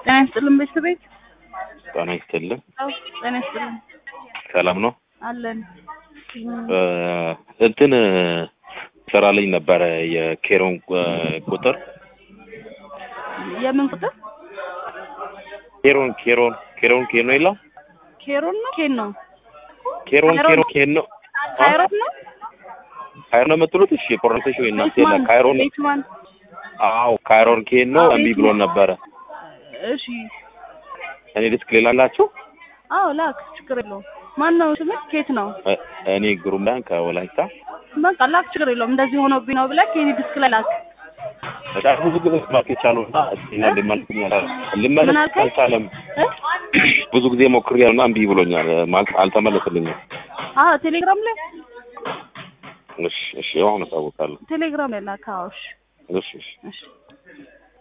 ጤና ይስጥልን ቤተሰቤት። ጤና ይስጥልን። ጤና ይስጥልን። ሰላም ነው አለን። እንትን ሰራልኝ ነበር የኬሮን ቁጥር። የምን ቁጥር? ኬሮን ነው ይላል። ኬሮን ነው ኬን ነው ኬሮን ነው ካይሮን ነው ካይሮን የምትሉት? እሺ ፕሮናንሴሽን እናንተ ያለ ካይሮን። አዎ ካይሮን ኬን ነው እምቢ ብሎ ነበር። እሺ እኔ ዲስክ ሌላላችሁ? አዎ ላክ፣ ችግር የለውም። ማን ነው ስምህ? ኬት ነው? እኔ ግሩም ዳን ከወላይታ። በቃ ላክ፣ ችግር የለውም። እንደዚህ ሆኖብኝ ነው ብለህ ኬኒ ዲስክ ላይ ላክ። በጣም ብዙ ጊዜ ማርኬ ቻሉና እና ልመለስ አልቻለም። ብዙ ጊዜ ሞክሬያለሁና እምቢ ብሎኛል ማለት አልተመለሰልኝም። ቴሌግራም ላይ እሺ አሁን አሳውቃለሁ። ቴሌግራም ላይ ላክ። እሺ።